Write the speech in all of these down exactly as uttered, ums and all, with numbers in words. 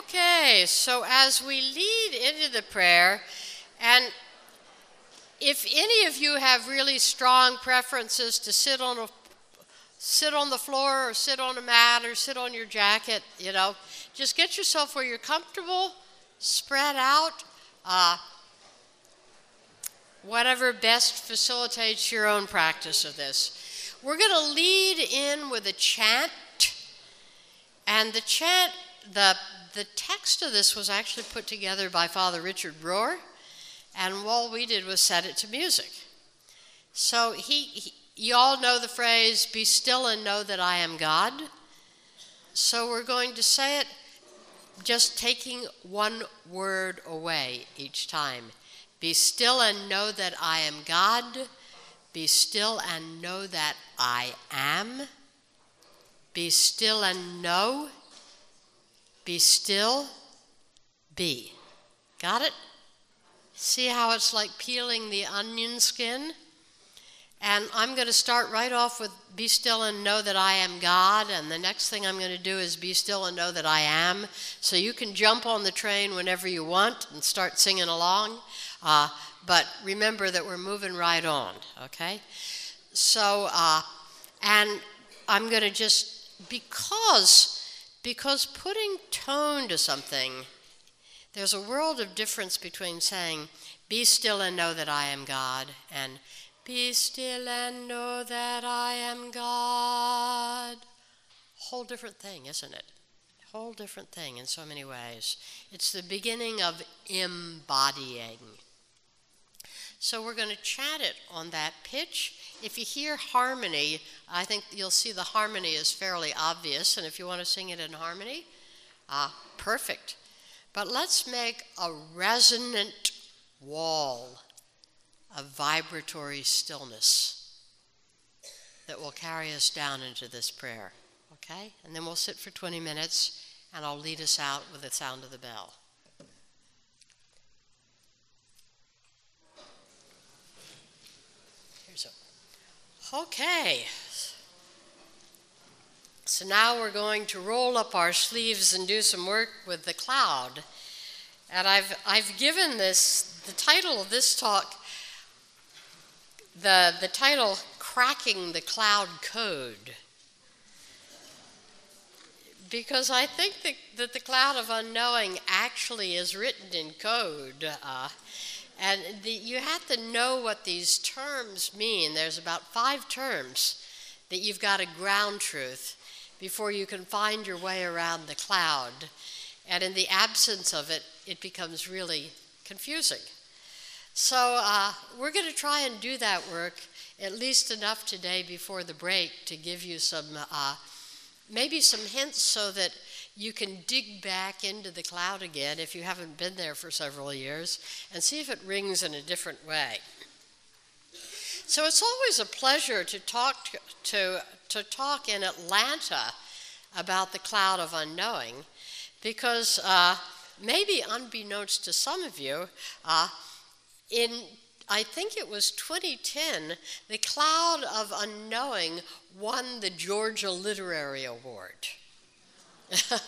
Okay, so as we lead into the prayer, and if any of you have really strong preferences to sit on a sit on the floor or sit on a mat or sit on your jacket, you know, just get yourself where you're comfortable, spread out, uh, whatever best facilitates your own practice of this. We're going to lead in with a chant, and the chant, the the text of this was actually put together by Father Richard Rohr, and all we did was set it to music. So he, he you all know the phrase, "Be still and know that I am God." So we're going to say it just taking one word away each time. Be still and know that I am God. Be still and know that I am. Be still and know. Be still. Be. Got it? See how it's like peeling the onion skin? And I'm going to start right off with be still and know that I am God. And the next thing I'm going to do is be still and know that I am. So you can jump on the train whenever you want and start singing along. Uh, but remember that we're moving right on, okay? So, uh, and I'm going to just, because, because putting tone to something, there's a world of difference between saying, be still and know that I am God, and be still and know that I am God. Whole different thing, isn't it? Whole different thing in so many ways. It's the beginning of embodying. So we're going to chant it on that pitch. If you hear harmony, I think you'll see the harmony is fairly obvious, and if you want to sing it in harmony, ah, perfect. But let's make a resonant wall of vibratory stillness that will carry us down into this prayer, okay? And then we'll sit for twenty minutes, and I'll lead us out with the sound of the bell. Here's a, okay. So now we're going to roll up our sleeves and do some work with the cloud. And I've, I've given this, the title of this talk, the, the title, Cracking the Cloud Code. Because I think that, that the cloud of unknowing actually is written in code. Uh, and the, you have to know what these terms mean. There's about five terms that you've got to ground truth before you can find your way around the cloud. And in the absence of it, it becomes really confusing. So uh, we're going to try and do that work, at least enough today before the break to give you some, uh, maybe some hints so that you can dig back into the cloud again if you haven't been there for several years and see if it rings in a different way. So it's always a pleasure to talk to, to, to talk in Atlanta about the cloud of unknowing, because uh, maybe unbeknownst to some of you, uh, in I think it was twenty ten, the cloud of unknowing won the Georgia Literary Award.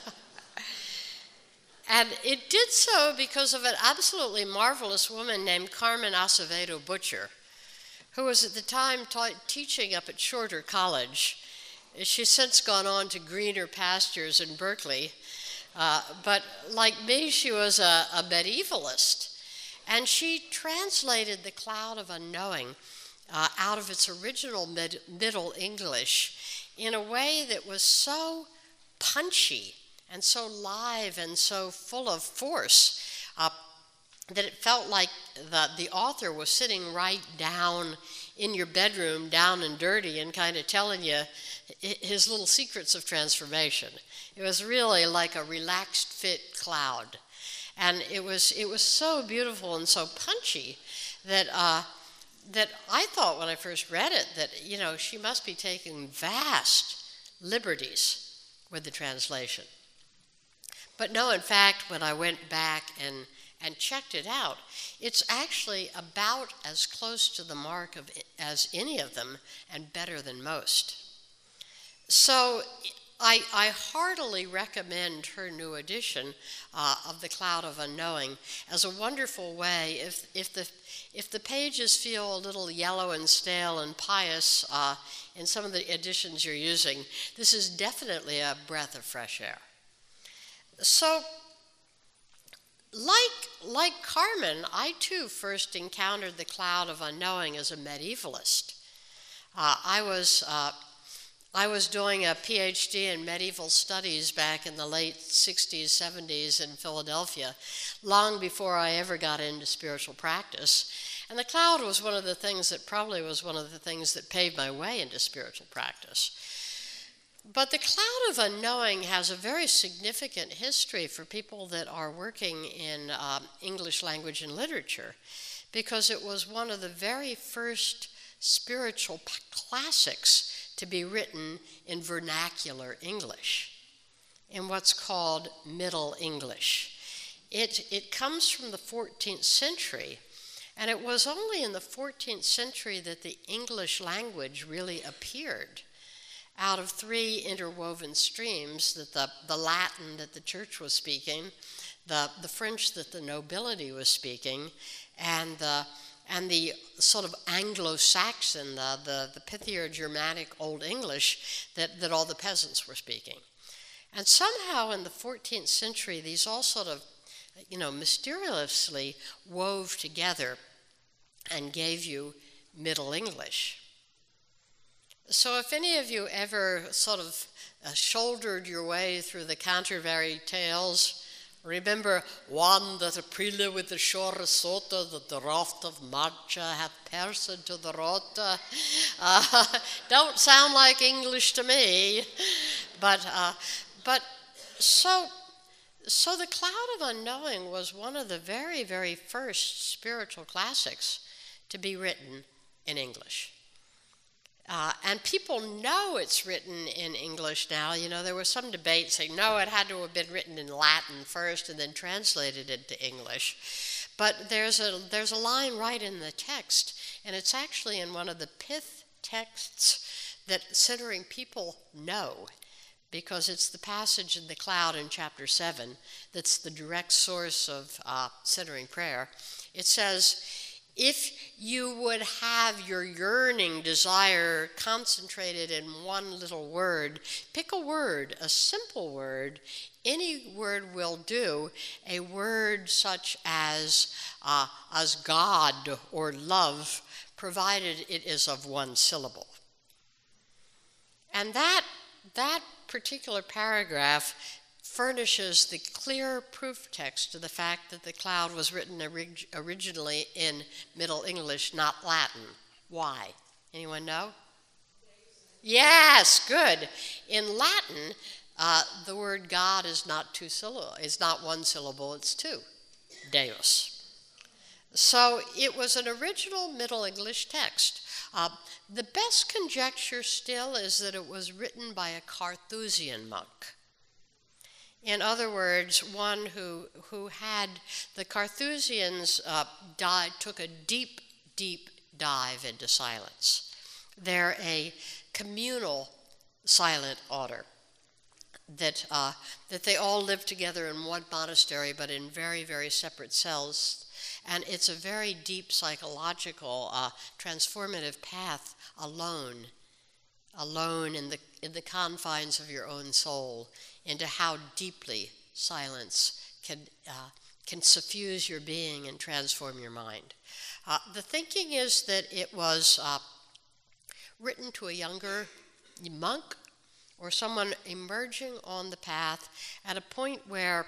And it did so because of an absolutely marvelous woman named Carmen Acevedo Butcher, who was at the time ta- teaching up at Shorter College. She's since gone on to greener pastures in Berkeley. Uh, but like me, she was a, a medievalist. And she translated the cloud of unknowing uh, out of its original mid- Middle English in a way that was so punchy and so live and so full of force uh, that it felt like the, the author was sitting right down in your bedroom, down and dirty, and kind of telling you his little secrets of transformation. It was really like a relaxed fit cloud. And it was it was so beautiful and so punchy that uh, that I thought when I first read it that, you know, she must be taking vast liberties with the translation. But no, in fact, when I went back and, and checked it out, it's actually about as close to the mark of as any of them and better than most. So I, I heartily recommend her new edition uh, of The Cloud of Unknowing as a wonderful way. If, if, the, if the pages feel a little yellow and stale and pious uh, in some of the editions you're using, this is definitely a breath of fresh air. So, like, like Carmen, I too first encountered The Cloud of Unknowing as a medievalist. Uh, I was... Uh, I was doing a P H D in medieval studies back in the late sixties, seventies in Philadelphia, long before I ever got into spiritual practice. And the cloud was one of the things that probably was one of the things that paved my way into spiritual practice. But the cloud of unknowing has a very significant history for people that are working in um, English language and literature, because it was one of the very first spiritual p- classics to be written in vernacular English, in what's called Middle English. It, it comes from the fourteenth century, and it was only in the fourteenth century that the English language really appeared out of three interwoven streams, that the, the Latin that the church was speaking, the, the French that the nobility was speaking, and the and the sort of Anglo-Saxon, the, the, the pithier Germanic Old English that, that all the peasants were speaking. And somehow in the fourteenth century, these all sort of, you know, mysteriously wove together and gave you Middle English. So if any of you ever sort of uh, shouldered your way through the Canterbury Tales, remember one that a prele with the shore sota that the raft of Marcha hath pierced to the rota. Uh, don't sound like English to me, but uh, but so so the Cloud of Unknowing was one of the very very first spiritual classics to be written in English. Uh, and people know it's written in English now. You know, there was some debate saying, no, it had to have been written in Latin first and then translated into English. But there's a, there's a line right in the text, and it's actually in one of the pith texts that centering people know, because it's the passage in the cloud in chapter seven that's the direct source of uh, centering prayer. It says, if you would have your yearning desire concentrated in one little word, pick a word, a simple word. Any word will do. A word such as, uh, as God or love, provided it is of one syllable. And that, that particular paragraph furnishes the clear proof text to the fact that the cloud was written orig- originally in Middle English, not Latin. Why? Anyone know? Yes, good. In Latin, uh, the word God is not two syllable. It's not one syllable. It's two. Deus. So it was an original Middle English text. Uh, the best conjecture still is that it was written by a Carthusian monk. In other words, one who, who had, the Carthusians uh, died, took a deep, deep dive into silence. They're a communal silent order that, uh, that they all live together in one monastery but in very, very separate cells. And it's a very deep psychological, uh, transformative path alone, alone in the, in the confines of your own soul, into how deeply silence can, uh, can suffuse your being and transform your mind. Uh, the thinking is that it was uh, written to a younger monk or someone emerging on the path at a point where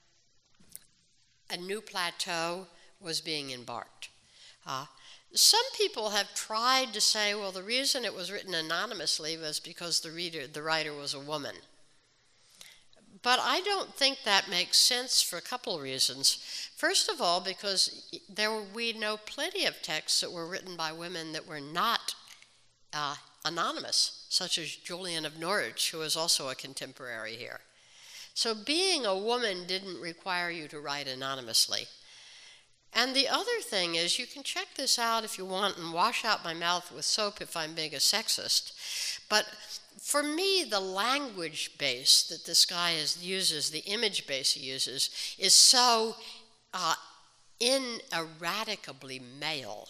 a new plateau was being embarked. Uh, some people have tried to say, well, the reason it was written anonymously was because the reader, the writer was a woman. But I don't think that makes sense for a couple of reasons. First of all, because there were, we know plenty of texts that were written by women that were not uh, anonymous, such as Julian of Norwich, who is also a contemporary here. So being a woman didn't require you to write anonymously. And the other thing is, you can check this out if you want and wash out my mouth with soap if I'm being a sexist, but for me, the language base that this guy is, uses, the image base he uses, is so uh, ineradicably male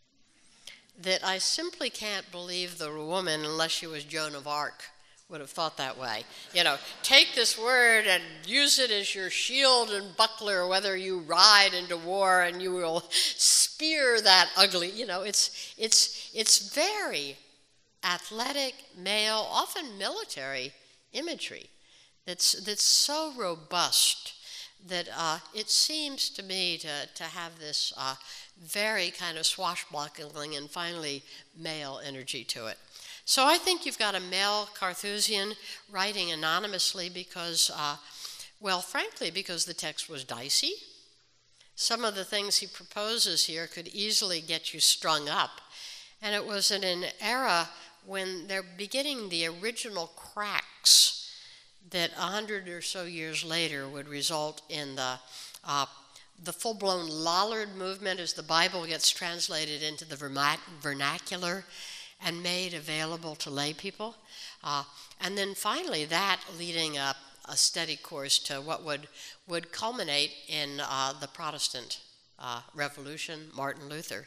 that I simply can't believe the woman, unless she was Joan of Arc, would have thought that way. You know, take this word and use it as your shield and buckler, whether you ride into war and you will spear that ugly, you know, it's, it's, it's very athletic, male, often military imagery that's, that's so robust that uh, it seems to me to, to have this uh, very kind of swashbuckling and finally male energy to it. So I think you've got a male Carthusian writing anonymously because, uh, well, frankly, because the text was dicey. Some of the things he proposes here could easily get you strung up. And it was in an era when they're beginning the original cracks that a hundred or so years later would result in the, uh, the full-blown Lollard movement as the Bible gets translated into the vernacular and made available to lay people. Uh, and then finally that leading up a steady course to what would, would culminate in uh, the Protestant uh, Revolution, Martin Luther.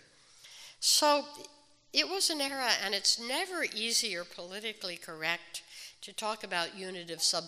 So it was an era, and it's never easy or politically correct to talk about unitive sub-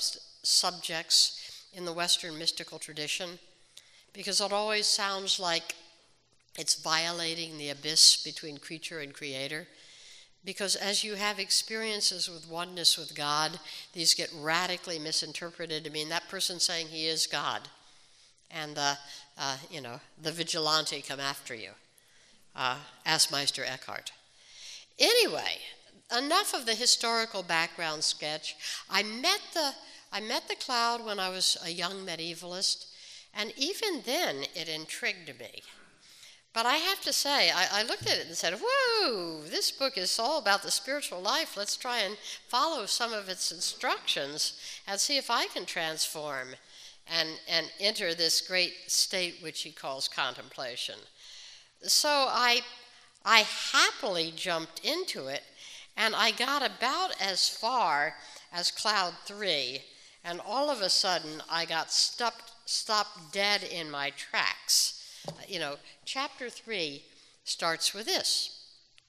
subjects in the Western mystical tradition, because it always sounds like it's violating the abyss between creature and creator. Because as you have experiences with oneness with God, these get radically misinterpreted. I mean, that person saying he is God, and the, uh, you know, the vigilante come after you. Uh, ask Meister Eckhart. Anyway, enough of the historical background sketch. I met the I met the cloud when I was a young medievalist, and even then it intrigued me. But I have to say, I, I looked at it and said, whoa, this book is all about the spiritual life. Let's try and follow some of its instructions and see if I can transform and, and enter this great state which he calls contemplation. So I, I happily jumped into it, and I got about as far as Cloud three, and all of a sudden I got stopped, stopped dead in my tracks. You know, chapter three starts with this.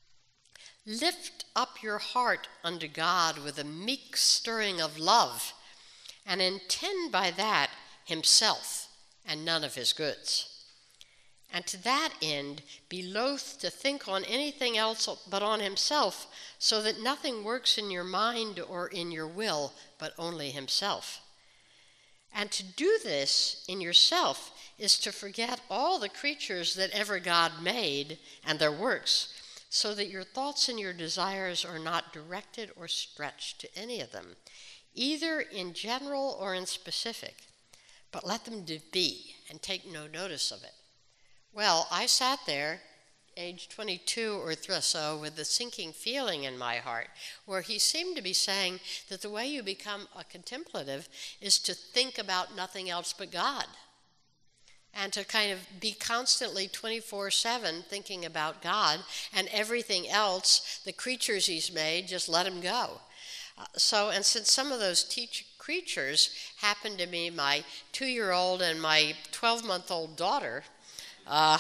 Lift up your heart unto God with a meek stirring of love, and intend by that himself and none of his goods. And to that end be loath to think on anything else but on himself, so that nothing works in your mind or in your will, but only himself. And to do this in yourself is to forget all the creatures that ever God made and their works, so that your thoughts and your desires are not directed or stretched to any of them, either in general or in specific, but let them be and take no notice of it. Well, I sat there, age twenty-two or so, with the sinking feeling in my heart, where he seemed to be saying that the way you become a contemplative is to think about nothing else but God, and to kind of be constantly twenty-four seven thinking about God, and everything else, the creatures he's made, just let him go. Uh, so, and since some of those teach creatures happened to be my two-year-old and my twelve-month-old daughter, uh,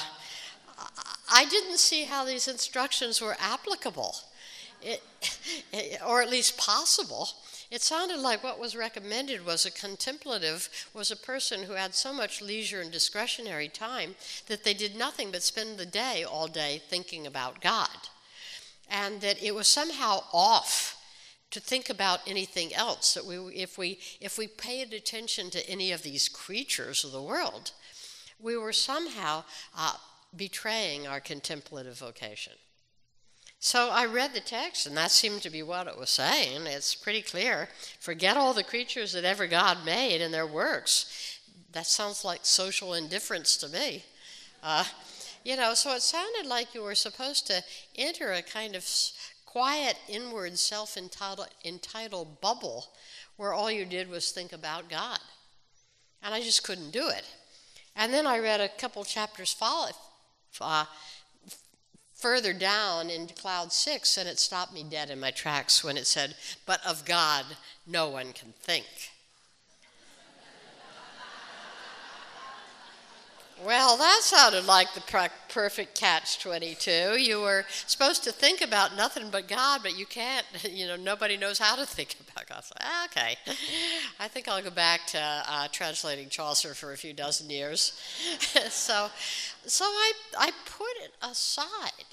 I didn't see how these instructions were applicable, it, or at least possible. It sounded like what was recommended was a contemplative, was a person who had so much leisure and discretionary time that they did nothing but spend the day all day thinking about God. And that it was somehow off to think about anything else, that we, if we, if we paid attention to any of these creatures of the world, we were somehow uh, betraying our contemplative vocation. So I read the text, and that seemed to be what it was saying. It's pretty clear. Forget all the creatures that ever God made and their works. That sounds like social indifference to me. Uh, you know, so it sounded like you were supposed to enter a kind of quiet, inward, self-entitled bubble where all you did was think about God. And I just couldn't do it. And then I read a couple chapters follow, uh, further down in cloud six, and it stopped me dead in my tracks when it said, "But of God no one can think." Well, that sounded like the per- perfect catch twenty-two. You were supposed to think about nothing but God, but you can't. You know, nobody knows how to think about God. So, ah, okay, I think I'll go back to uh, translating Chaucer for a few dozen years. so, so I I put it aside,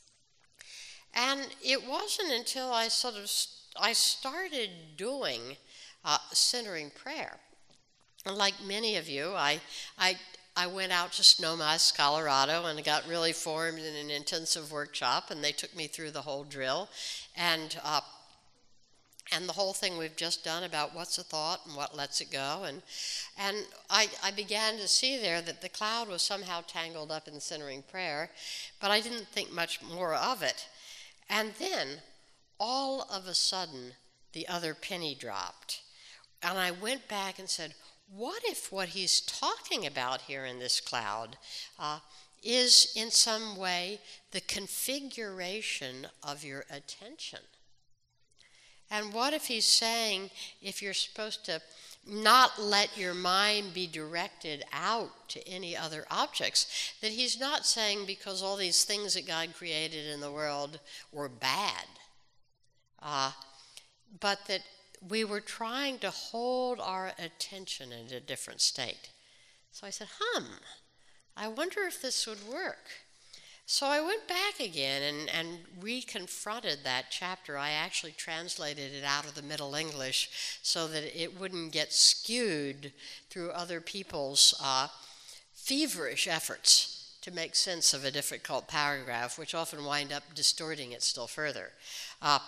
and it wasn't until I sort of I started doing uh, centering prayer. And like many of you, I I. I went out to Snowmass, Colorado, and got really formed in an intensive workshop, and they took me through the whole drill, and uh, and the whole thing we've just done about what's a thought and what lets it go, and and I, I began to see there that the cloud was somehow tangled up in centering prayer, but I didn't think much more of it. And then, all of a sudden, the other penny dropped, and I went back and said, what if what he's talking about here in this cloud uh, is in some way the configuration of your attention? And what if he's saying if you're supposed to not let your mind be directed out to any other objects, that he's not saying because all these things that God created in the world were bad, uh, but that we were trying to hold our attention in a different state. So I said, hmm, I wonder if this would work. So I went back again and, and reconfronted that chapter. I actually translated it out of the Middle English so that it wouldn't get skewed through other people's uh, feverish efforts to make sense of a difficult paragraph, which often wind up distorting it still further. Uh,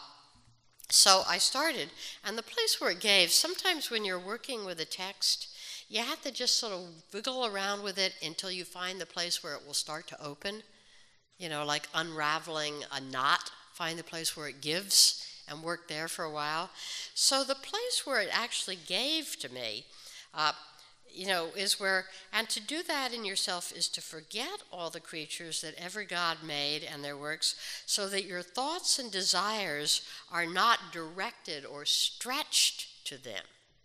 So I started, and the place where it gave, sometimes when you're working with a text, you have to just sort of wiggle around with it until you find the place where it will start to open. You know, like unraveling a knot, find the place where it gives and work there for a while. So the place where it actually gave to me, uh, you know, is where, and to do that in yourself is to forget all the creatures that ever God made and their works, so that your thoughts and desires are not directed or stretched to them.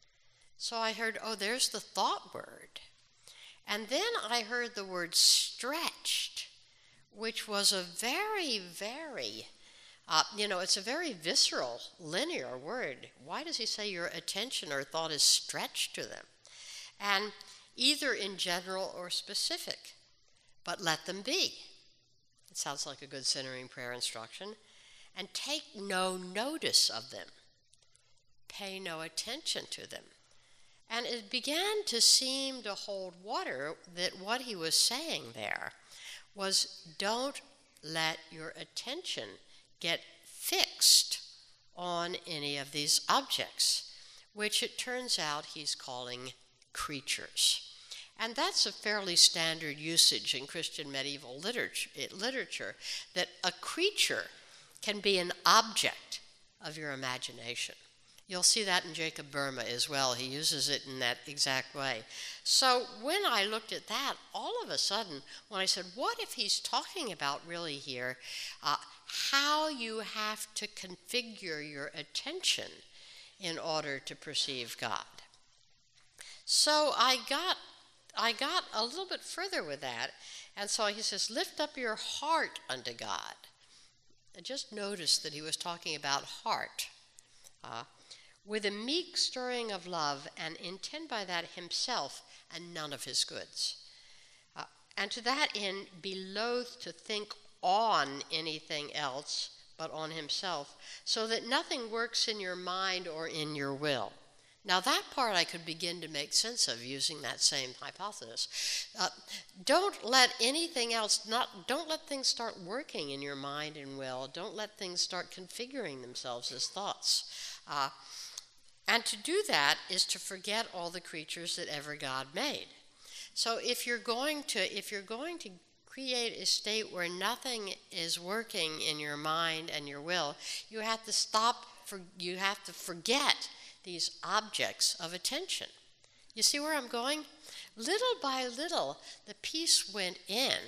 So I heard, oh, there's the thought word. And then I heard the word stretched, which was a very, very, uh, you know, it's a very visceral, linear word. Why does he say your attention or thought is stretched to them? And either in general or specific, but let them be. It sounds like a good centering prayer instruction. And take no notice of them. Pay no attention to them. And it began to seem to hold water that what he was saying there was, don't let your attention get fixed on any of these objects, which it turns out he's calling creatures. And that's a fairly standard usage in Christian medieval literature, literature, that a creature can be an object of your imagination. You'll see that in Jacob Burma as well. He uses it in that exact way. So when I looked at that, all of a sudden, when I said, what if he's talking about really here uh, how you have to configure your attention in order to perceive God? So I got I got a little bit further with that, and so he says, lift up your heart unto God. I just noticed that he was talking about heart. Uh, with a meek stirring of love, and intend by that himself and none of his goods. Uh, and to that end, be loath to think on anything else but on himself, so that nothing works in your mind or in your will. Now that part I could begin to make sense of using that same hypothesis. Uh, don't let anything else, not, don't let things start working in your mind and will. Don't let things start configuring themselves as thoughts. Uh, and to do that is to forget all the creatures that ever God made. So if you're going to, if you're going to create a state where nothing is working in your mind and your will, you have to stop, for, you have to forget these objects of attention. You see where I'm going? Little by little, the peace went in,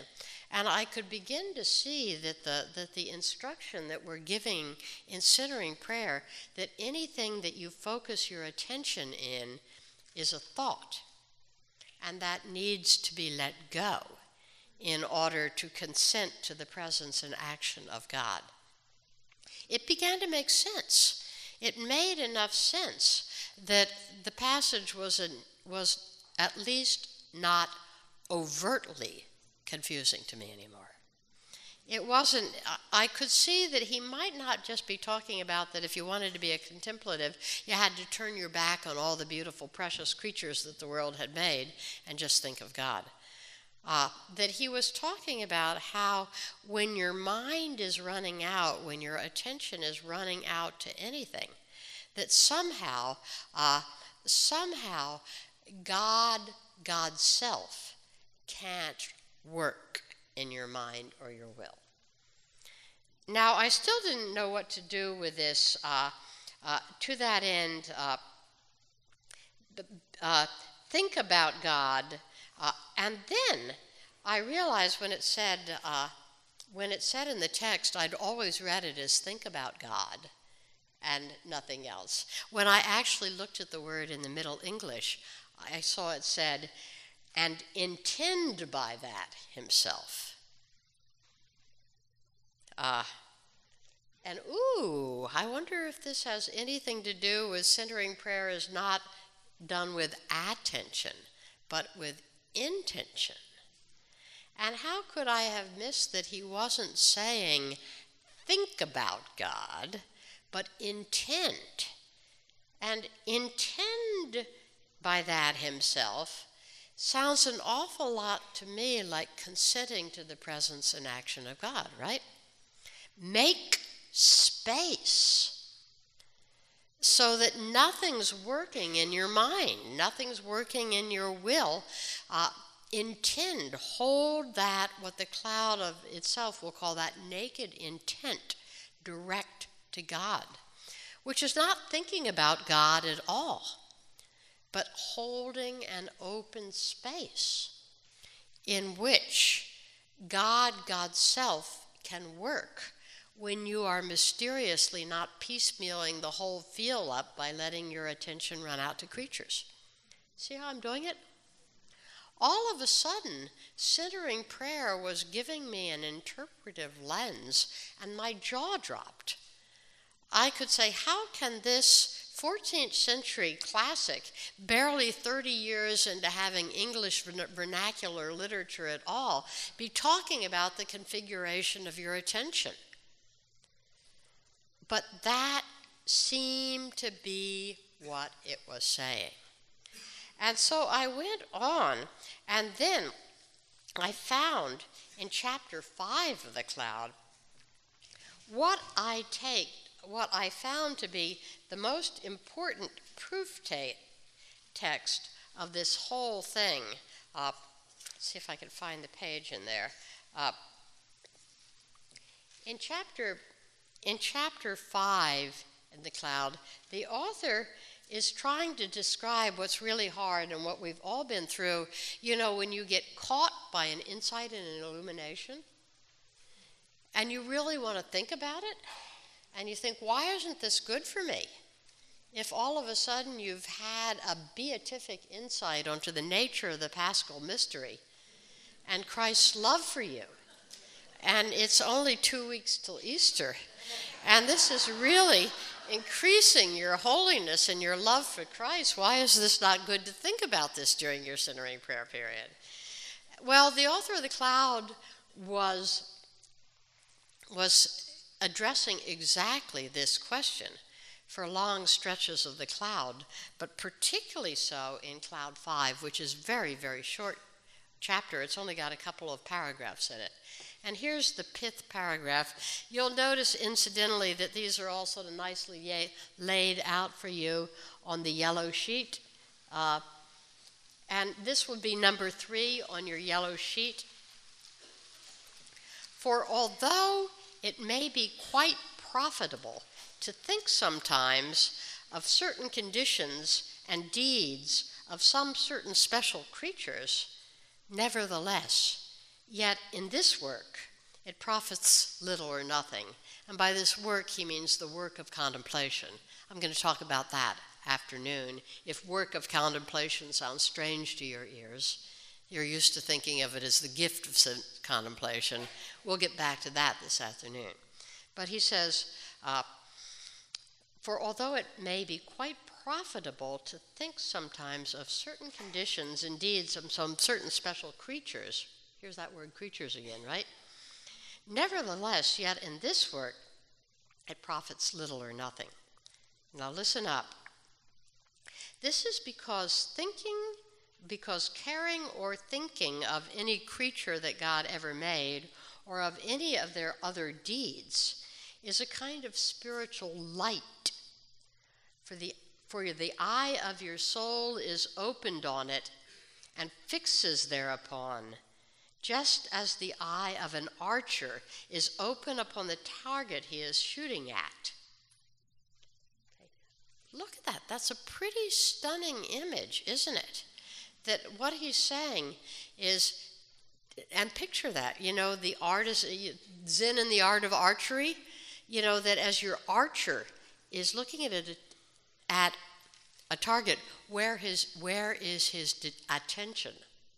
And I could begin to see that the, that the instruction that we're giving in centering prayer, that anything that you focus your attention in is a thought, and that needs to be let go in order to consent to the presence and action of God. It began to make sense. It made enough sense that the passage was, an, was at least not overtly confusing to me anymore. It wasn't, I could see that he might not just be talking about that if you wanted to be a contemplative, you had to turn your back on all the beautiful, precious creatures that the world had made and just think of God. Uh, that he was talking about how when your mind is running out, when your attention is running out to anything, that somehow, uh, somehow God, God's self, can't work in your mind or your will. Now, I still didn't know what to do with this. Uh, uh, to that end, uh, uh, think about God, uh, and then I realized when it said, uh, when it said in the text, I'd always read it as think about God and nothing else. When I actually looked at the word in the Middle English, I saw it said, and intend by that himself. Uh, and ooh, I wonder if this has anything to do with centering prayer is not done with attention, but with intention. And how could I have missed that he wasn't saying, think about God, but intend. And intend by that himself sounds an awful lot to me like consenting to the presence and action of God, right? Make space so that nothing's working in your mind, nothing's working in your will. Uh, intend, hold that, what the cloud of itself will call that naked intent, direct to God, which is not thinking about God at all, but holding an open space in which God, God's self, can work when you are mysteriously not piecemealing the whole field up by letting your attention run out to creatures. See how I'm doing it? All of a sudden, centering prayer was giving me an interpretive lens, and my jaw dropped. I could say, how can this fourteenth century classic, barely thirty years into having English vernacular literature at all, be talking about the configuration of your attention? But that seemed to be what it was saying. And so I went on, and then I found in chapter five of the Cloud what I take, what I found to be the most important proof ta- text of this whole thing. Uh, let's see if I can find the page in there. Uh, in chapter in chapter five in the Cloud, the author is trying to describe what's really hard and what we've all been through. You know, when you get caught by an insight and an illumination, and you really want to think about it, and you think, why isn't this good for me? If all of a sudden you've had a beatific insight onto the nature of the Paschal mystery and Christ's love for you, and it's only two weeks till Easter, and this is really increasing your holiness and your love for Christ, why is this not good to think about this during your centering prayer period? Well, the author of the Cloud was, was addressing exactly this question for long stretches of the Cloud, but particularly so in Cloud five, which is very, very short chapter. It's only got a couple of paragraphs in it. And here's the pith paragraph. You'll notice, incidentally, that these are all sort of nicely ye- laid out for you on the yellow sheet. Uh, and this would be number three on your yellow sheet. For although it may be quite profitable to think sometimes of certain conditions and deeds of some certain special creatures, nevertheless, Yet in this work, it profits little or nothing. And by this work, he means the work of contemplation. I'm going to talk about that afternoon. If work of contemplation sounds strange to your ears, you're used to thinking of it as the gift of contemplation. We'll get back to that this afternoon. But he says, uh, for although it may be quite profitable to think sometimes of certain conditions, indeed some, some certain special creatures, here's that word creatures again, right? Nevertheless, yet in this work, it profits little or nothing. Now listen up. This is because thinking, because caring or thinking of any creature that God ever made, or of any of their other deeds, is a kind of spiritual light. For the, for the eye of your soul is opened on it and fixes thereupon, just as the eye of an archer is open upon the target he is shooting at. Okay. Look at that. That's a pretty stunning image, isn't it? That what he's saying is, and picture that, you know, the art is, Zen in the art of archery, you know, that as your archer is looking at it, at a target, where his where is his de- attention?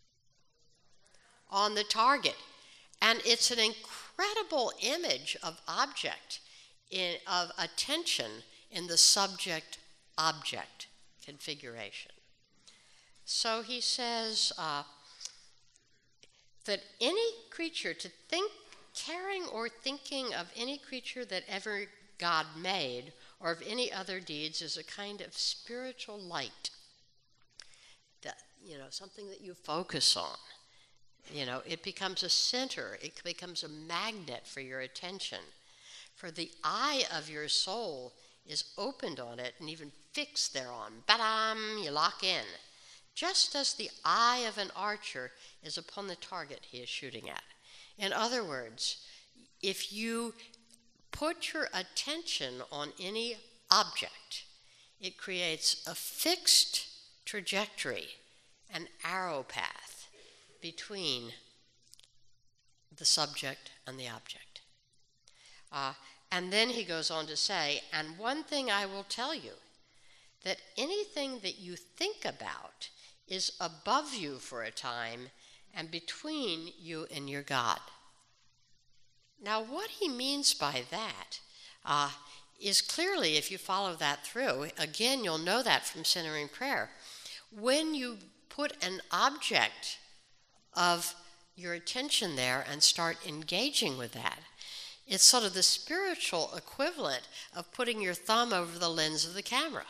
On the target. And it's an incredible image of object, in, of attention in the subject-object configuration. So he says uh, that any creature, to think, caring or thinking of any creature that ever God made, or of any other deeds, is a kind of spiritual light. That, you know, something that you focus on. You know, it becomes a center. It becomes a magnet for your attention. For the eye of your soul is opened on it and even fixed thereon. Ba-dam, you lock in. Just as the eye of an archer is upon the target he is shooting at. In other words, if you put your attention on any object, it creates a fixed trajectory, an arrow path between the subject and the object. Uh, and then he goes on to say, and one thing I will tell you, that anything that you think about is above you for a time and between you and your God. Now, what he means by that uh, is clearly, if you follow that through, again, you'll know that from centering prayer. When you put an object of your attention there and start engaging with that, it's sort of the spiritual equivalent of putting your thumb over the lens of the camera.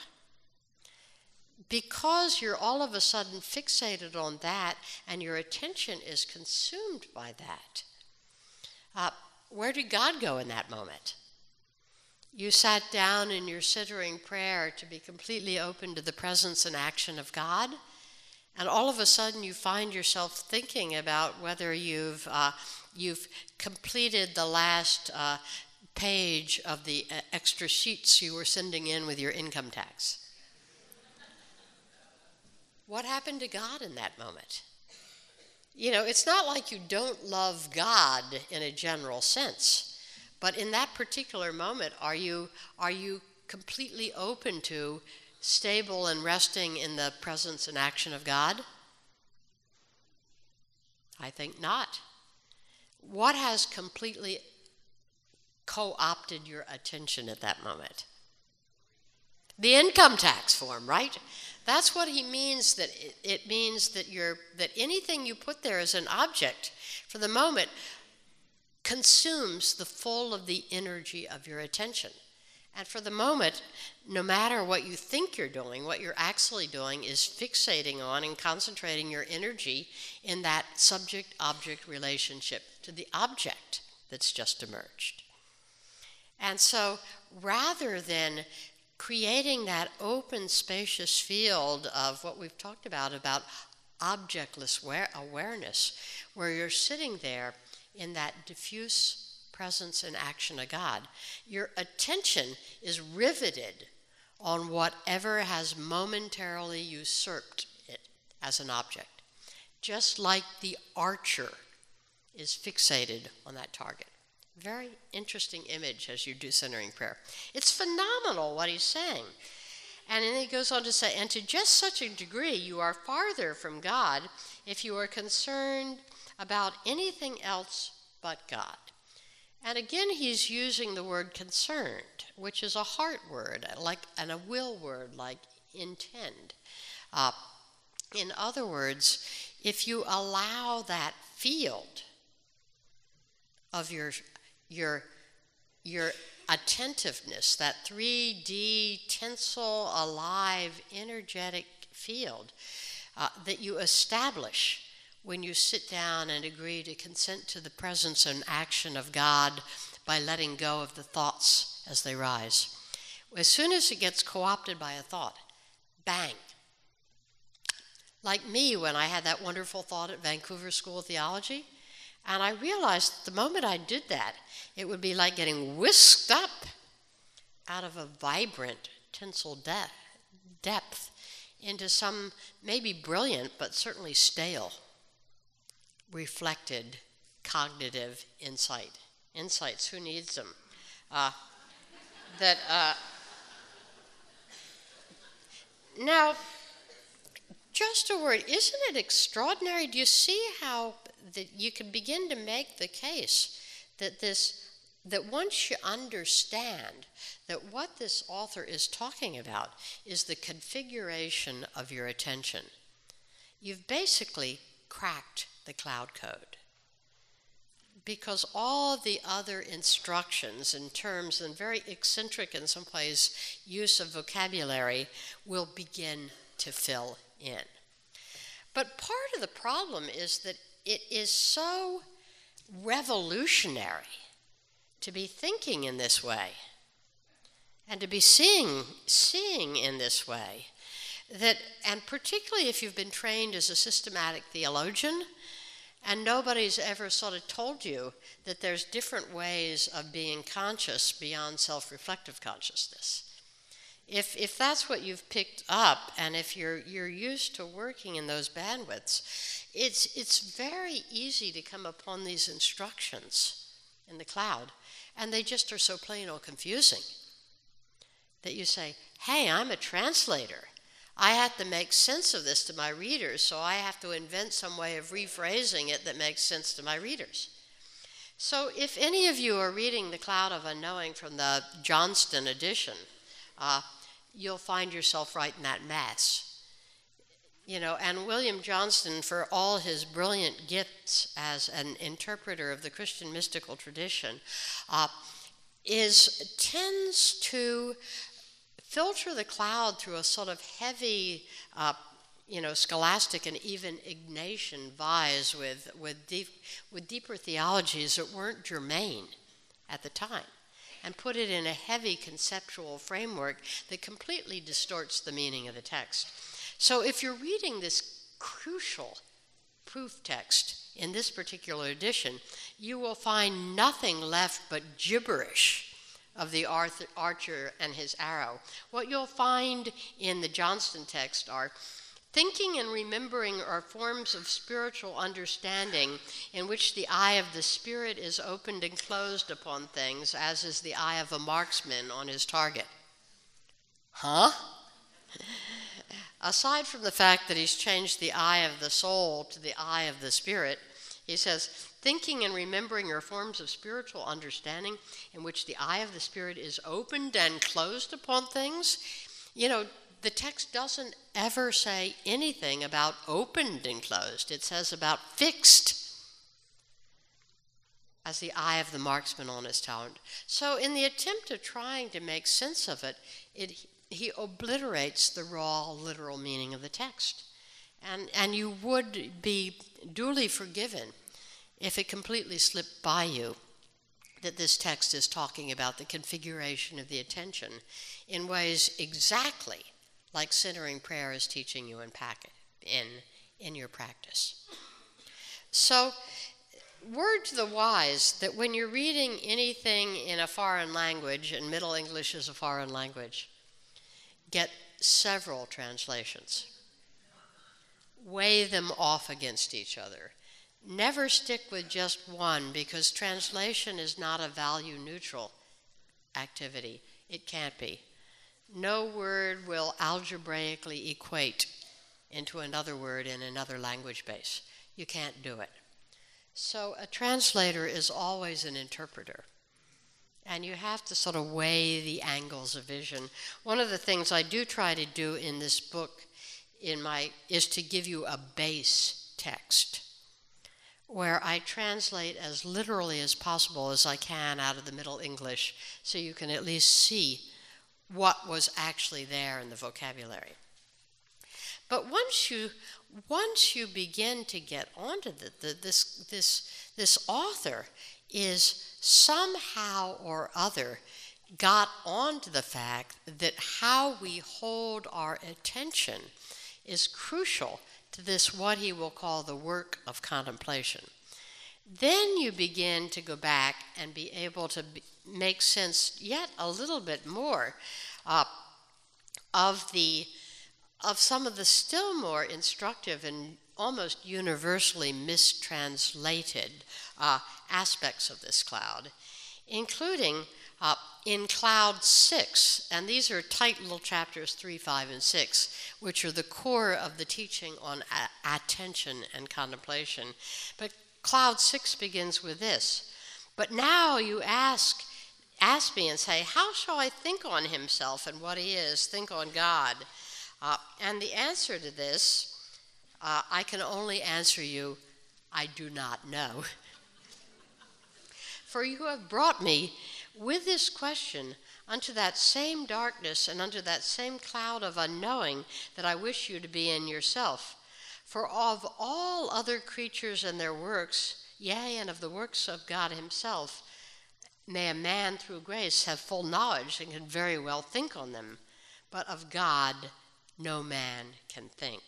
Because you're all of a sudden fixated on that and your attention is consumed by that, uh, where did God go in that moment? You sat down in your centering prayer to be completely open to the presence and action of God, and all of a sudden you find yourself thinking about whether you've uh, you've completed the last uh, page of the uh, extra sheets you were sending in with your income tax. What happened to God in that moment? You know, it's not like you don't love God in a general sense, but in that particular moment, are you are you completely open to, stable and resting in the presence and action of God? I think not. What has completely co-opted your attention at that moment? The income tax form, right? That's what he means, that it, it means that you're, that anything you put there as an object, for the moment, consumes the full of the energy of your attention. And for the moment, no matter what you think you're doing, what you're actually doing is fixating on and concentrating your energy in that subject-object relationship to the object that's just emerged. And so rather than creating that open, spacious field of what we've talked about, about objectless awareness, where you're sitting there in that diffuse presence and action of God, your attention is riveted on whatever has momentarily usurped it as an object. Just like the archer is fixated on that target. Very interesting image as you do centering prayer. It's phenomenal what he's saying. And then he goes on to say, and to just such a degree you are farther from God if you are concerned about anything else but God. And again, he's using the word concerned, which is a heart word, like, and a will word, like intend. Uh, in other words, if you allow that field of your your your attentiveness, that three D tinsel alive energetic field uh, that you establish when you sit down and agree to consent to the presence and action of God by letting go of the thoughts as they rise. As soon as it gets co-opted by a thought, bang. Like me when I had that wonderful thought at Vancouver School of Theology, and I realized the moment I did that, it would be like getting whisked up out of a vibrant tinsel de- depth into some maybe brilliant but certainly stale, reflected cognitive insight. Insights, who needs them? Uh, that uh, now, just a word, isn't it extraordinary? Do you see how that you can begin to make the case that this, that once you understand that what this author is talking about is the configuration of your attention, you've basically cracked the cloud code. Because all the other instructions in terms and very eccentric in some ways use of vocabulary will begin to fill in. But part of the problem is that it is so revolutionary to be thinking in this way and to be seeing, seeing in this way that, and particularly if you've been trained as a systematic theologian and nobody's ever sort of told you that there's different ways of being conscious beyond self-reflective consciousness. If if that's what you've picked up, and if you're you're used to working in those bandwidths, it's it's very easy to come upon these instructions in the cloud, and they just are so plain old confusing that you say, hey, I'm a translator. I have to make sense of this to my readers, so I have to invent some way of rephrasing it that makes sense to my readers. So if any of you are reading The Cloud of Unknowing from the Johnston edition, uh, you'll find yourself right in that mess. You know, and William Johnston, for all his brilliant gifts as an interpreter of the Christian mystical tradition, uh, is tends to filter the cloud through a sort of heavy, uh, you know, scholastic and even Ignatian vise with with, deep, with deeper theologies that weren't germane at the time, and put it in a heavy conceptual framework that completely distorts the meaning of the text. So if you're reading this crucial proof text in this particular edition, you will find nothing left but gibberish of the Arthur, archer and his arrow. What you'll find in the Johnston text are thinking and remembering are forms of spiritual understanding in which the eye of the spirit is opened and closed upon things, as is the eye of a marksman on his target. Huh? Aside from the fact that he's changed the eye of the soul to the eye of the spirit, he says, thinking and remembering are forms of spiritual understanding in which the eye of the spirit is opened and closed upon things. You know, the text doesn't ever say anything about opened and closed. It says about fixed as the eye of the marksman on his talent. So in the attempt of trying to make sense of it, it he obliterates the raw literal meaning of the text. And, and you would be duly forgiven if it completely slipped by you that this text is talking about the configuration of the attention in ways exactly like centering prayer is teaching you in, packet, in, in your practice. So, word to the wise that when you're reading anything in a foreign language, and Middle English is a foreign language, get several translations. Weigh them off against each other. never stick with just one, because translation is not a value-neutral activity. It can't be. No word will algebraically equate into another word in another language base. You can't do it. So a translator is always an interpreter. And you have to sort of weigh the angles of vision. One of the things I do try to do in this book in my is to give you a base text where I translate as literally as possible as I can out of the Middle English, so you can at least see what was actually there in the vocabulary. But once you once you begin to get onto the, the this this this author is somehow or other got onto the fact that how we hold our attention is crucial to this, what he will call the work of contemplation. Then you begin to go back and be able to be, make sense yet a little bit more uh, of the of some of the still more instructive and almost universally mistranslated uh, aspects of this cloud, including uh, in Cloud six, and these are tight little chapters three, five, and six, which are the core of the teaching on a- attention and contemplation. But Cloud six begins with this. But now you ask, ask me and say, how shall I think on himself and what he is, think on God? Uh, and the answer to this, uh, I can only answer you, I do not know. For you have brought me with this question unto that same darkness and unto that same cloud of unknowing that I wish you to be in yourself. For of all other creatures and their works, yea, and of the works of God himself, may a man through grace have full knowledge and can very well think on them, but of God no man can think.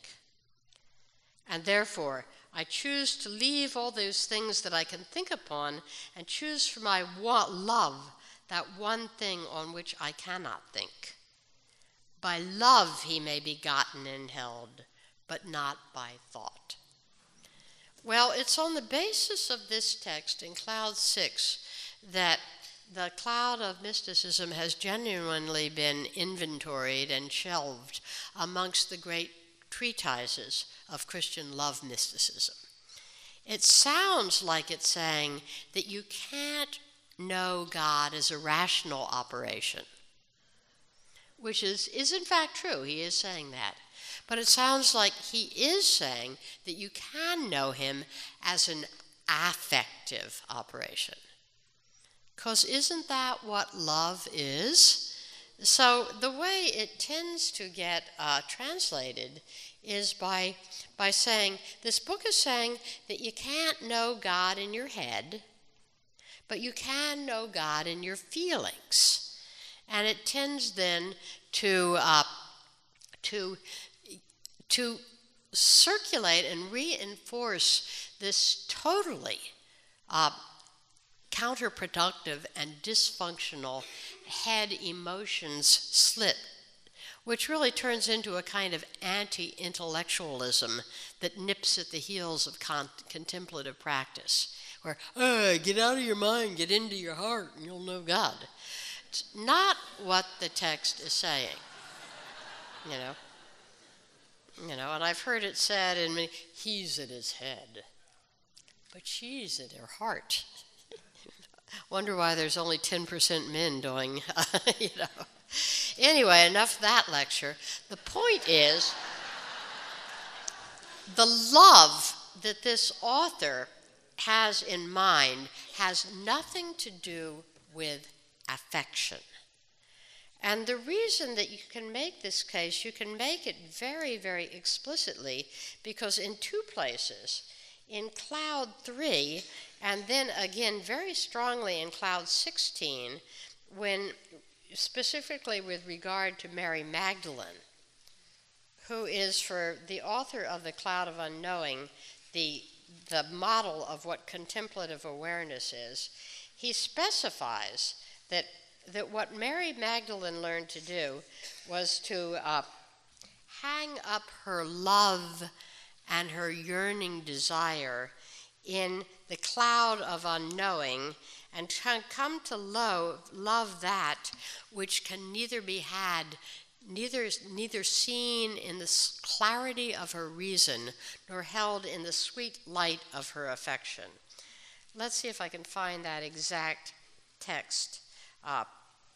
And therefore I choose to leave all those things that I can think upon and choose for my love that one thing on which I cannot think. By love he may be gotten and held, but not by thought. Well, it's on the basis of this text in Cloud six that the cloud of mysticism has genuinely been inventoried and shelved amongst the great treatises of Christian love mysticism. It sounds like it's saying that you can't know God as a rational operation, which is, is in fact true. He is saying that. But it sounds like he is saying that you can know him as an affective operation. Because isn't that what love is? So the way it tends to get uh, translated is by, by saying, this book is saying that you can't know God in your head, but you can know God in your feelings. And it tends then to, uh, to, to circulate and reinforce this totally uh, counterproductive and dysfunctional head emotions slit, which really turns into a kind of anti-intellectualism that nips at the heels of con- contemplative practice, where, oh, get out of your mind, get into your heart, and you'll know God. It's not what the text is saying, you know. You know, and I've heard it said in many, he's at his head, but she's at her heart. Wonder why there's only ten percent men doing, uh, you know. Anyway, enough of that lecture. The point is, the love that this author has in mind has nothing to do with affection. And the reason that you can make this case, you can make it very, very explicitly, because in two places, in Cloud three, and then again very strongly in Cloud sixteen, when specifically with regard to Mary Magdalene, who is for the author of the Cloud of Unknowing the, the model of what contemplative awareness is, he specifies that, that what Mary Magdalene learned to do was to uh, hang up her love and her yearning desire in the cloud of unknowing and come to love, love that which can neither be had, neither, neither seen in the clarity of her reason, nor held in the sweet light of her affection. Let's see if I can find that exact text. Uh,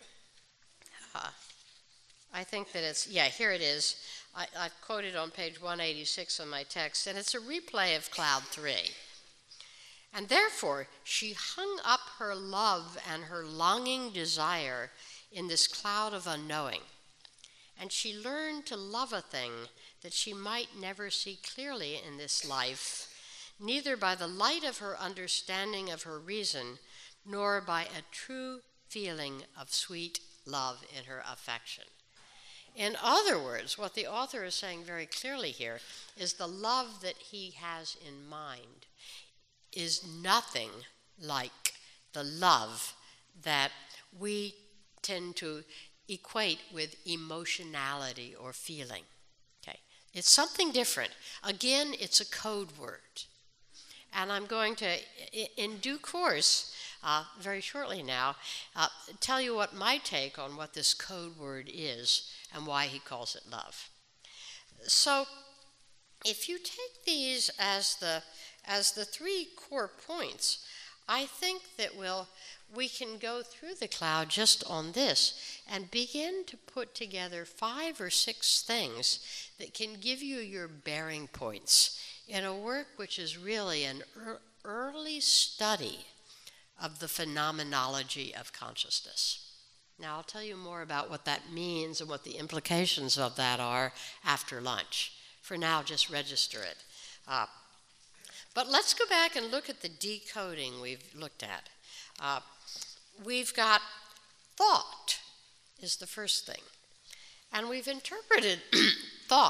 uh, I think that it's, yeah, here it is. I, I've quoted on page one eighty-six of my text, and it's a replay of Cloud three. And therefore, she hung up her love and her longing desire in this cloud of unknowing. And she learned to love a thing that she might never see clearly in this life, neither by the light of her understanding of her reason, nor by a true feeling of sweet love in her affection. In other words, what the author is saying very clearly here is the love that he has in mind is nothing like the love that we tend to equate with emotionality or feeling. Okay, it's something different. Again, it's a code word. And I'm going to, in due course, uh, very shortly now, uh, tell you what my take on what this code word is and why he calls it love. So, if you take these as the as the three core points, I think that we'll, we can go through the cloud just on this and begin to put together five or six things that can give you your bearing points in a work which is really an er- early study of the phenomenology of consciousness. Now, I'll tell you more about what that means and what the implications of that are after lunch. For now, just register it. Uh, but let's go back and look at the decoding we've looked at. Uh, we've got thought is the first thing. And we've interpreted thought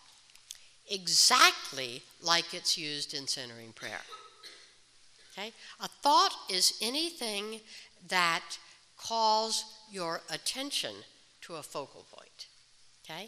exactly like it's used in centering prayer. Okay? A thought is anything that calls your attention to a focal point. Okay?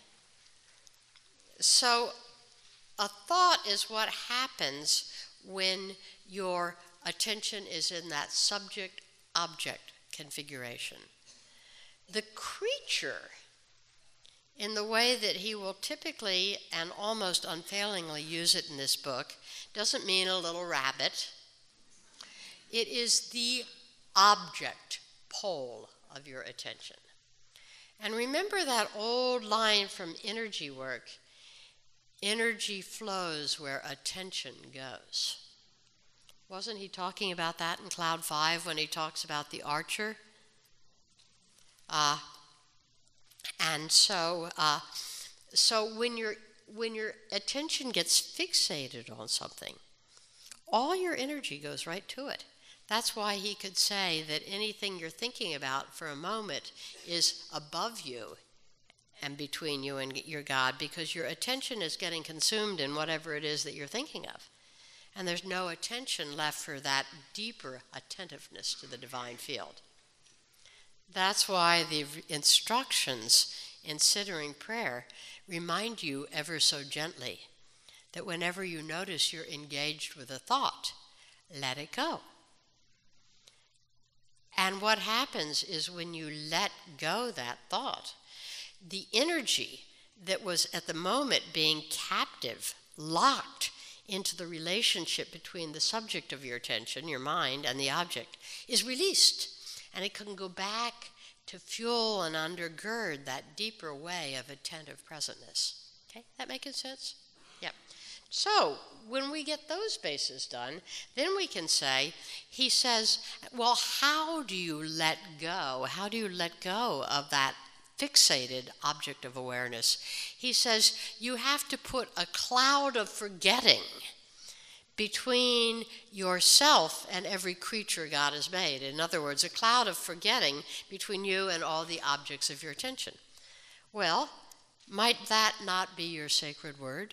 So a thought is what happens when your attention is in that subject-object configuration. The creature, in the way that he will typically and almost unfailingly use it in this book, doesn't mean a little rabbit. It is the object pole of your attention. And remember that old line from energy work, energy flows where attention goes. Wasn't he talking about that in Cloud five when he talks about the archer? Uh, and so uh, so when, your when your attention gets fixated on something, all your energy goes right to it. That's why he could say that anything you're thinking about for a moment is above you and between you and your God, because your attention is getting consumed in whatever it is that you're thinking of. And there's no attention left for that deeper attentiveness to the divine field. That's why the instructions in centering prayer remind you ever so gently that whenever you notice you're engaged with a thought, let it go. And what happens is when you let go that thought, the energy that was at the moment being captive, locked into the relationship between the subject of your attention, your mind, and the object, is released. And it can go back to fuel and undergird that deeper way of attentive presentness. Okay, that making sense? Yep. So, when we get those bases done, then we can say, he says, well, how do you let go? How do you let go of that fixated object of awareness? He says, you have to put a cloud of forgetting between yourself and every creature God has made. In other words, a cloud of forgetting between you and all the objects of your attention. Well, might that not be your sacred word?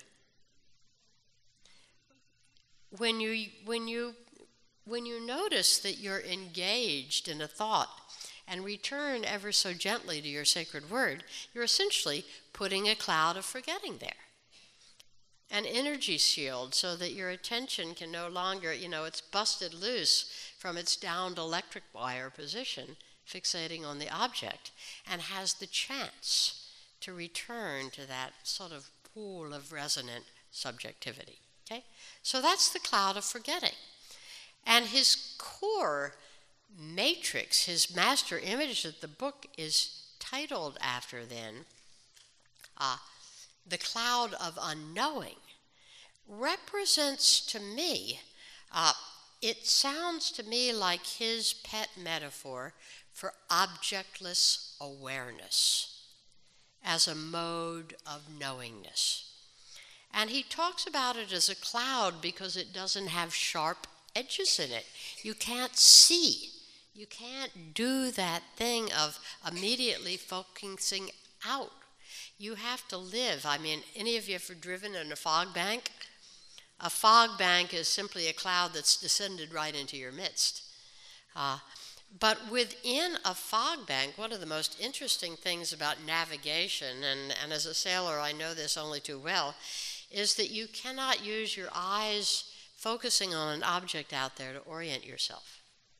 When you, when you, when you notice that you're engaged in a thought and return ever so gently to your sacred word, you're essentially putting a cloud of forgetting there. an energy shield so that your attention can no longer, you know, it's busted loose from its downed electric wire position, fixating on the object, and has the chance to return to that sort of pool of resonant subjectivity. Okay? So that's the cloud of forgetting. And his core matrix, his master image that the book is titled after then, uh, the cloud of unknowing, represents to me, uh, it sounds to me like his pet metaphor for objectless awareness as a mode of knowingness. And he talks about it as a cloud because it doesn't have sharp edges in it. You can't see. You can't do that thing of immediately focusing out. You have to live. I mean, any of you ever driven in a fog bank? A fog bank is simply a cloud that's descended right into your midst. Uh, but within a fog bank, one of the most interesting things about navigation, and, and as a sailor I know this only too well, is that you cannot use your eyes focusing on an object out there to orient yourself.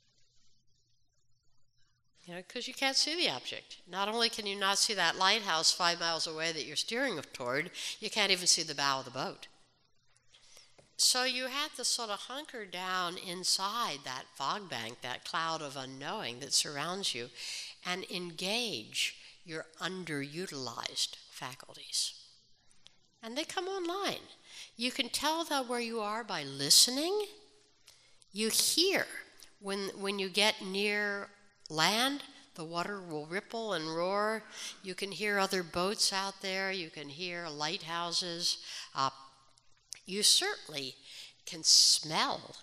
You know, because you can't see the object. Not only can you not see that lighthouse five miles away that you're steering toward, you can't even see the bow of the boat. So you have to sort of hunker down inside that fog bank, that cloud of unknowing that surrounds you, and engage your underutilized faculties. And they come online. You can tell though where you are by listening. You hear when when you get near land, the water will ripple and roar. You can hear other boats out there. You can hear lighthouses. Uh, you certainly can smell.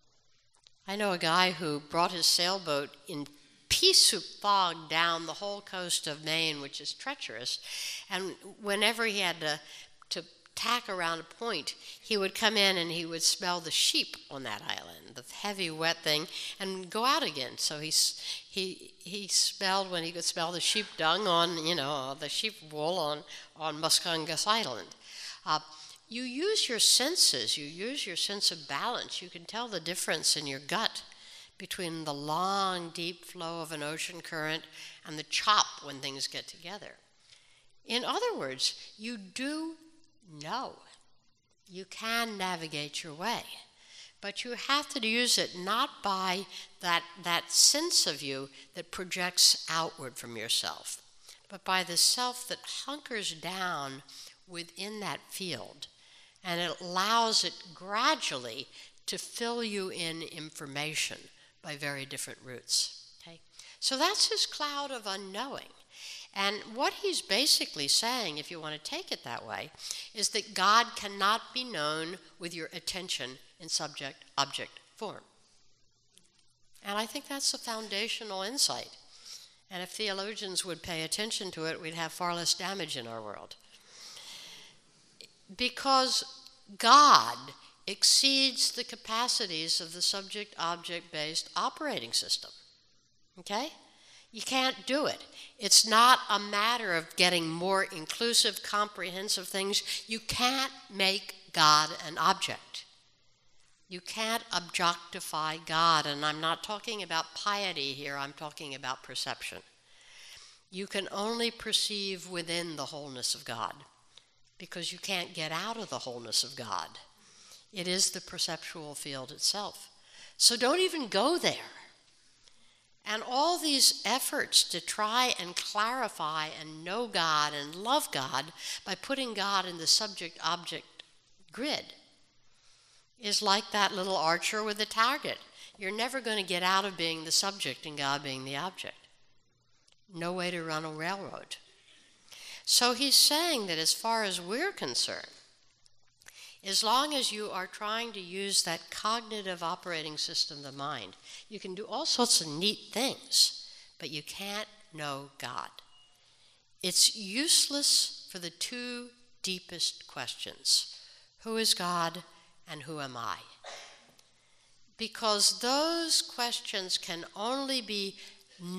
I know a guy who brought his sailboat in pea-soup fog down the whole coast of Maine, which is treacherous, and whenever he had to, to tack around a point, he would come in and he would smell the sheep on that island, the heavy, wet thing, and go out again. So he he he smelled when he could smell the sheep dung on, you know, the sheep wool on on Muscongas Island. Uh, you use your senses. You use your sense of balance. You can tell the difference in your gut between the long, deep flow of an ocean current and the chop when things get together. In other words, you do know. You can navigate your way, but you have to use it not by that, that sense of you that projects outward from yourself, but by the self that hunkers down within that field, and it allows it gradually to fill you in information by very different routes. Okay? So that's his cloud of unknowing. And what he's basically saying, if you want to take it that way, is that God cannot be known with your attention in subject-object form. And I think that's a foundational insight. And if theologians would pay attention to it, we'd have far less damage in our world. Because God exceeds the capacities of the subject-object-based operating system. Okay? You can't do it. It's not a matter of getting more inclusive, comprehensive things. You can't make God an object. You can't objectify God, and I'm not talking about piety here, I'm talking about perception. You can only perceive within the wholeness of God, because you can't get out of the wholeness of God. It is the perceptual field itself. So don't even go there. And all these efforts to try and clarify and know God and love God by putting God in the subject-object grid is like that little archer with a target. You're never going to get out of being the subject and God being the object. No way to run a railroad. So he's saying that as far as we're concerned, as long as you are trying to use that cognitive operating system of the mind, you can do all sorts of neat things, but you can't know God. It's useless for the two deepest questions. Who is God and who am I? Because those questions can only be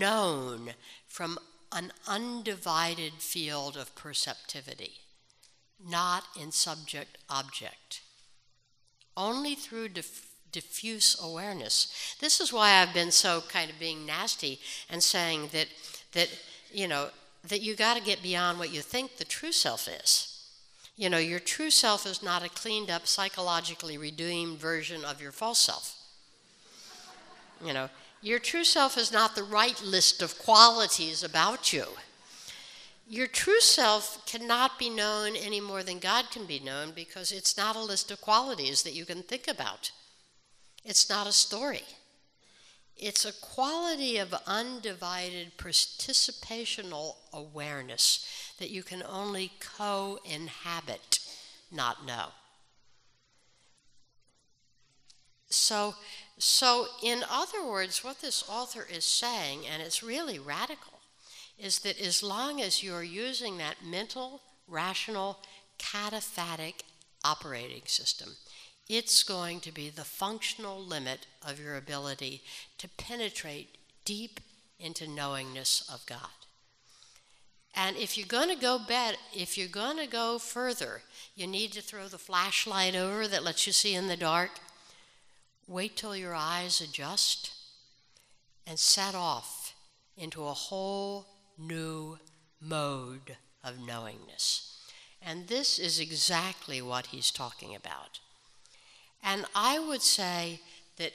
known from an undivided field of perceptivity. not in subject-object. Only through diff- diffuse awareness. This is why I've been so kind of being nasty and saying that, that you know, that you got to get beyond what you think the true self is. You know, your true self is not a cleaned up, psychologically redeemed version of your false self. You know, your true self is not the right list of qualities about you. Your true self cannot be known any more than God can be known, because it's not a list of qualities that you can think about. It's not a story. It's a quality of undivided participational awareness that you can only co-inhabit, not know. So, so in other words, what this author is saying, and it's really radical, is that as long as you're using that mental, rational, cataphatic operating system, it's going to be the functional limit of your ability to penetrate deep into knowingness of God. And if you're going to go bed, if you're going to go further, you need to throw the flashlight over that lets you see in the dark. Wait till your eyes adjust and set off into a whole new mode of knowingness. And this is exactly what he's talking about. And I would say that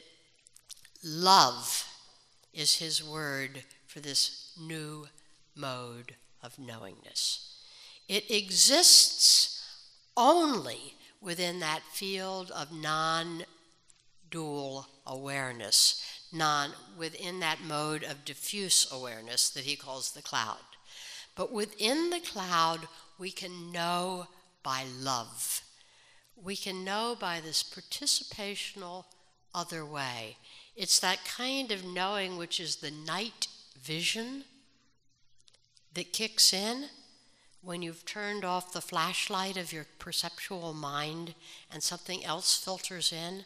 love is his word for this new mode of knowingness. It exists only within that field of non-dual awareness, non within that mode of diffuse awareness that he calls the cloud. But within the cloud, we can know by love. We can know by this participational other way. It's that kind of knowing which is the night vision that kicks in when you've turned off the flashlight of your perceptual mind and something else filters in.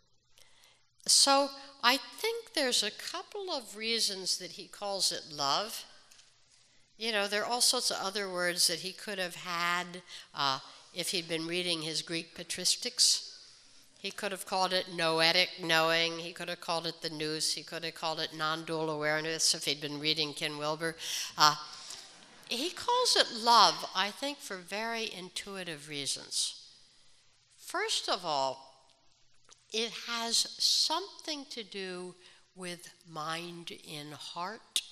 So I think there's a couple of reasons that he calls it love. You know, there are all sorts of other words that he could have had uh, if he'd been reading his Greek patristics. He could have called it noetic knowing. He could have called it the nous. He could have called it non-dual awareness if he'd been reading Ken Wilber. Uh, he calls it love, I think, for very intuitive reasons. First of all, it has something to do with mind in heart.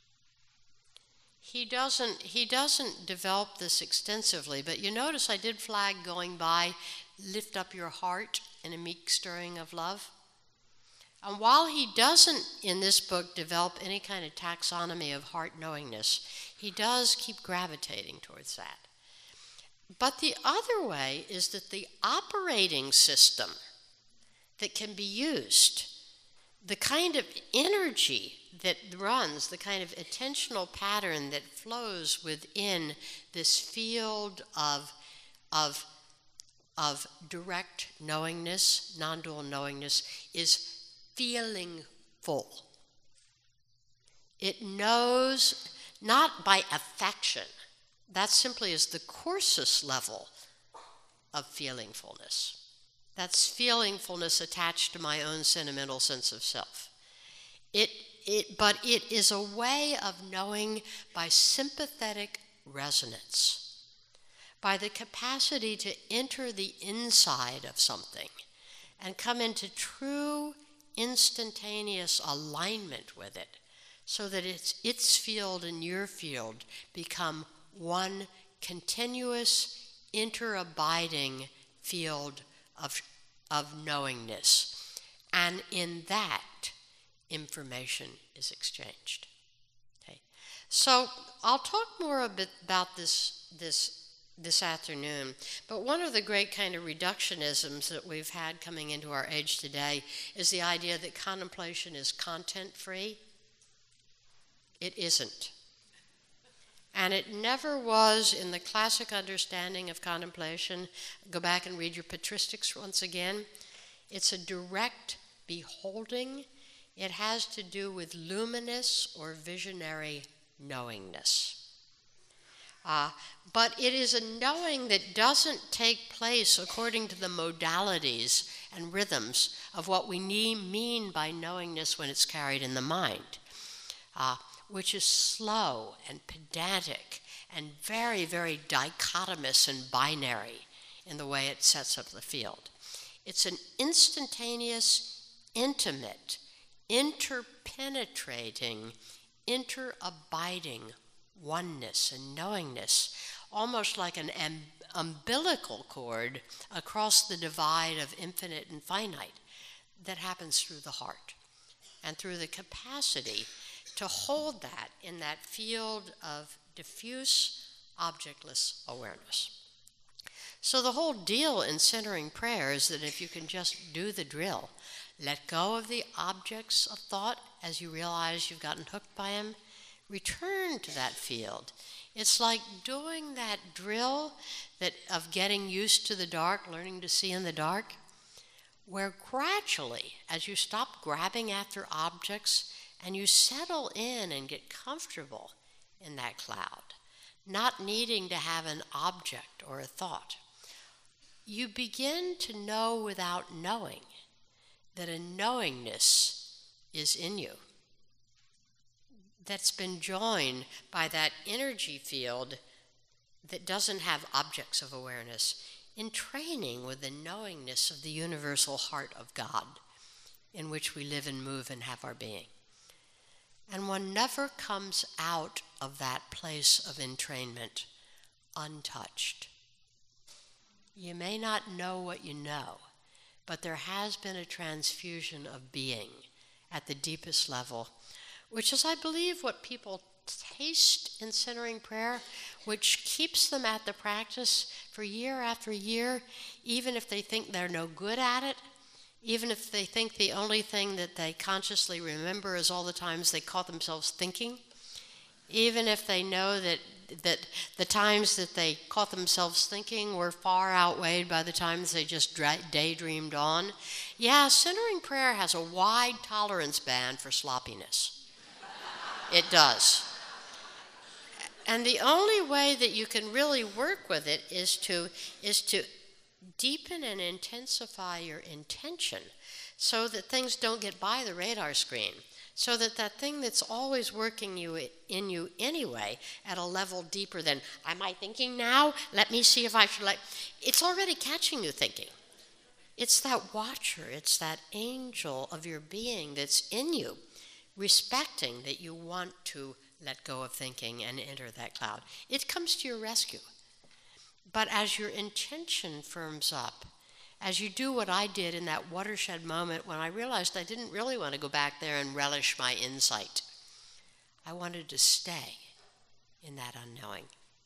He doesn't, he doesn't develop this extensively, but you notice I did flag going by, lift up your heart in a meek stirring of love. And while he doesn't in this book develop any kind of taxonomy of heart knowingness, he does keep gravitating towards that. But the other way is that the operating system that can be used, the kind of energy that runs, the kind of attentional pattern that flows within this field of, of, of direct knowingness, non-dual knowingness, is feeling full. It knows not by affection. That simply is the coarsest level of feelingfulness. That's feelingfulness attached to my own sentimental sense of self. It, it, but it is a way of knowing by sympathetic resonance, by the capacity to enter the inside of something and come into true instantaneous alignment with it, so that it's, its field and your field become one continuous, interabiding field of, of knowingness. And in that, information is exchanged. Okay. So I'll talk more a bit about this, this this afternoon, but one of the great kind of reductionisms that we've had coming into our age today is the idea that contemplation is content-free. It isn't. And it never was in the classic understanding of contemplation. Go back and read your patristics once again. It's a direct beholding. It has to do with luminous or visionary knowingness. Uh, but it is a knowing that doesn't take place according to the modalities and rhythms of what we need, mean by knowingness when it's carried in the mind, uh, which is slow and pedantic and very, very dichotomous and binary in the way it sets up the field. It's an instantaneous, intimate, interpenetrating, interabiding oneness and knowingness, almost like an am- umbilical cord across the divide of infinite and finite that happens through the heart and through the capacity to hold that in that field of diffuse, objectless awareness. So the whole deal in centering prayer is that if you can just do the drill, let go of the objects of thought as you realize you've gotten hooked by them, return to that field. It's like doing that drill that of getting used to the dark, learning to see in the dark, where gradually, as you stop grabbing after objects and you settle in and get comfortable in that cloud, not needing to have an object or a thought, you begin to know without knowing that a knowingness is in you that's been joined by that energy field that doesn't have objects of awareness, in training with the knowingness of the universal heart of God in which we live and move and have our being. And one never comes out of that place of entrainment untouched. You may not know what you know, but there has been a transfusion of being at the deepest level, which is, I believe, what people taste in centering prayer, which keeps them at the practice for year after year, even if they think they're no good at it, even if they think the only thing that they consciously remember is all the times they caught themselves thinking, even if they know that that the times that they caught themselves thinking were far outweighed by the times they just daydreamed on. Yeah, centering prayer has a wide tolerance band for sloppiness. It does. And the only way that you can really work with it is to is to deepen and intensify your intention so that things don't get by the radar screen, so that that thing that's always working you in you anyway at a level deeper than, am I thinking now? Let me see if I should let... It's already catching you thinking. It's that watcher, it's that angel of your being that's in you, respecting that you want to let go of thinking and enter that cloud. It comes to your rescue. But as your intention firms up, as you do what I did in that watershed moment when I realized I didn't really want to go back there and relish my insight. I wanted to stay in that unknowing.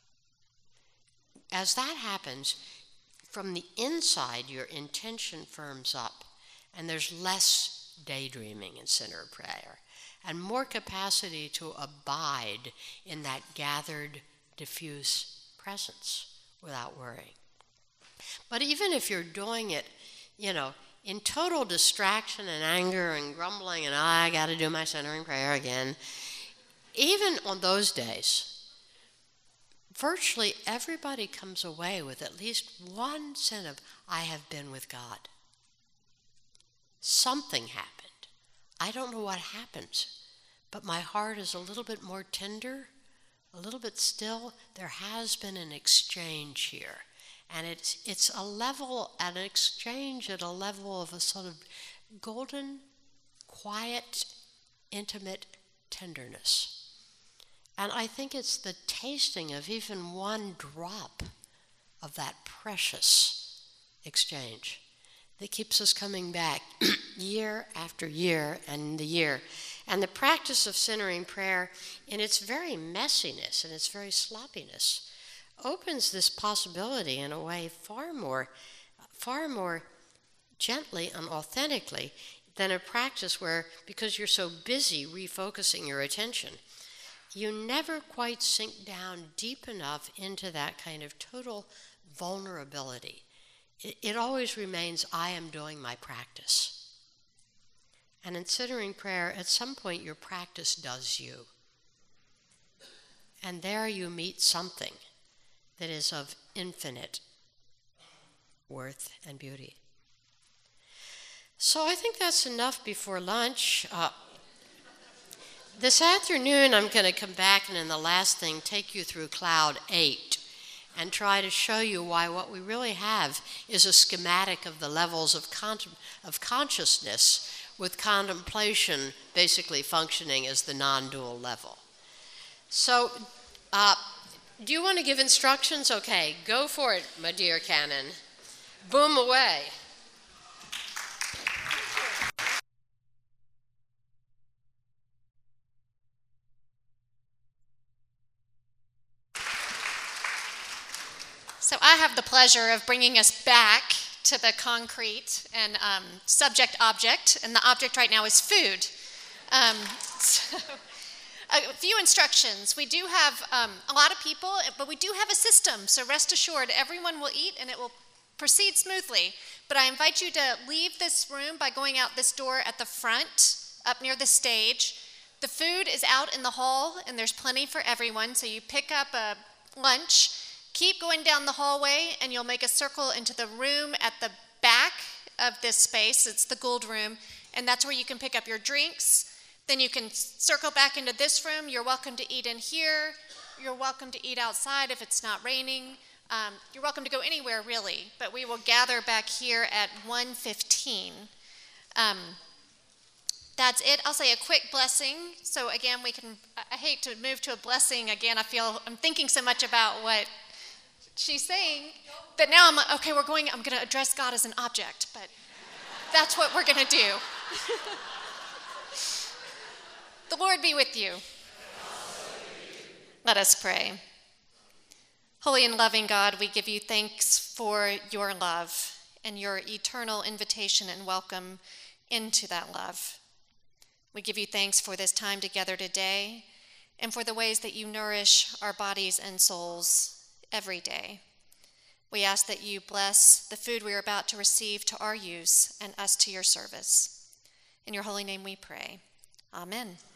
As that happens, from the inside, your intention firms up, and there's less daydreaming in center prayer, and more capacity to abide in that gathered, diffuse presence without worrying. But even if you're doing it, you know, in total distraction and anger and grumbling and oh, I got to do my centering prayer again, even on those days, virtually everybody comes away with at least one sense of, I have been with God. Something happened. I don't know what happened, but my heart is a little bit more tender, a little bit still. There has been an exchange here. And it's it's a level, an exchange at a level of a sort of golden, quiet, intimate tenderness. And I think it's the tasting of even one drop of that precious exchange that keeps us coming back year after year and the year. And the practice of centering prayer, in its very messiness and its very sloppiness, opens this possibility in a way far more, far more gently and authentically than a practice where, because you're so busy refocusing your attention, you never quite sink down deep enough into that kind of total vulnerability. It, it always remains, I am doing my practice. And in centering prayer, at some point your practice does you. And there you meet something that is of infinite worth and beauty. So I think that's enough before lunch. Uh, this afternoon I'm going to come back and in the last thing take you through Cloud eight and try to show you why what we really have is a schematic of the levels of, con- of consciousness, with contemplation basically functioning as the non-dual level. So, uh, do you want to give instructions? Okay, go for it, my dear Canon. Boom away. So I have the pleasure of bringing us back to the concrete and um, subject-object, and the object right now is food. Um, so a few instructions. We do have um, a lot of people, but we do have a system, so rest assured everyone will eat and it will proceed smoothly. But I invite you to leave this room by going out this door at the front, up near the stage. The food is out in the hall, and there's plenty for everyone, so you pick up a lunch. Keep going down the hallway, and you'll make a circle into the room at the back of this space. It's the Gould Room, and that's where you can pick up your drinks. Then you can circle back into this room. You're welcome to eat in here. You're welcome to eat outside if it's not raining. Um, you're welcome to go anywhere, really, but we will gather back here at one fifteen. Um, that's it. I'll say a quick blessing. So again, we can, I hate to move to a blessing again. I feel, I'm thinking so much about what she's saying that now I'm like, okay, we're going, I'm going to address God as an object, but that's what we're going to do. The Lord be with you. Let us pray. Holy and loving God, we give you thanks for your love and your eternal invitation and welcome into that love. We give you thanks for this time together today and for the ways that you nourish our bodies and souls every day. We ask that you bless the food we are about to receive to our use and us to your service. In your holy name we pray. Amen.